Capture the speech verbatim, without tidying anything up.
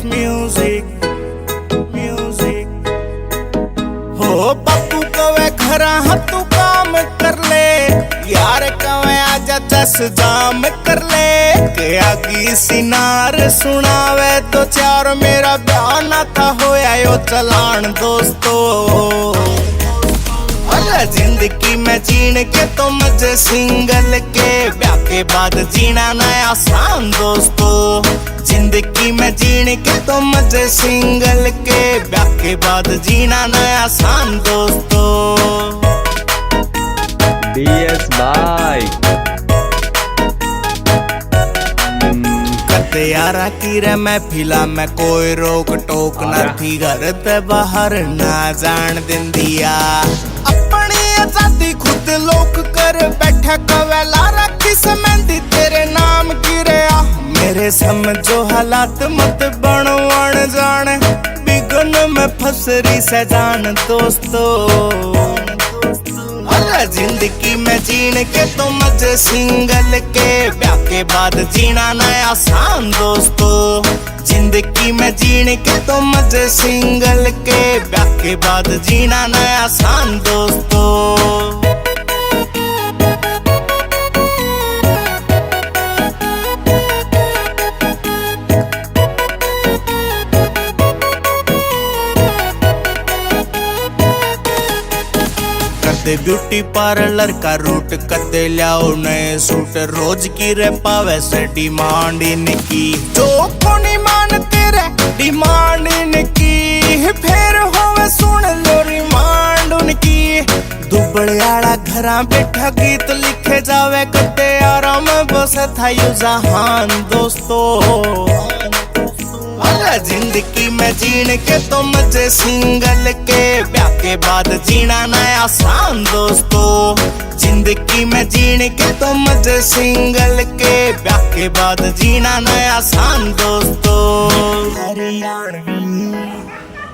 Music music हो बापू कवे घरा तू काम कर ले, यार कवे आजा दस जाम कर ले, के आगी सिनार सुनावे तो चार मेरा ब्याह ना था होया यो चलान दोस्तों। जिंदगी में जीण के तो मजे सिंगल के, ब्याह के बाद जीना नया आसान दोस्तों। जिंदगी में जीण के तो मजे सिंगल के, ब्याह के बाद जीना नया आसान दोस्तों। डीएस भाई कते यारा की रे महफिला में कोई रोक टोक न थी, घर ते बाहर ना जान दिंदिया, अपनी आजादी खुद लोक कर बैठा कवेला रखी समझी तेरे नाम की रे आ। मेरे समझो हालात मत बनवान जान, बिगन में फसरी से जान दोस्तों। जिंदगी में जीण के तो मजे सिंगल के, ब्याह के बाद जीना नया आसान दोस्तों। जिंदगी में जीण के तो मजे सिंगल के, ब्याह के बाद जीना नया आसान दोस्तों। कदे ब्यूटी पार्लर का रूट, कदे लियाओ नए सूट, रोज की रे पावे से डिमांड इनकी, जो कोनी मान तेरे डिमांड इनकी, फिर होवे सुन लो रिमांड उनकी। दुबड़ियाड़ा घरा बैठा गीत लिखे जावे, कदे आराम बस था यू जहान दोस्तों। जिंदगी में जीण के तो मजे सिंगल के, ब्याह के बाद जीना नया आसान दोस्तों। जिंदगी में जीण के तो मजे सिंगल के, ब्याह के बाद जीना नया आसान दोस्तों।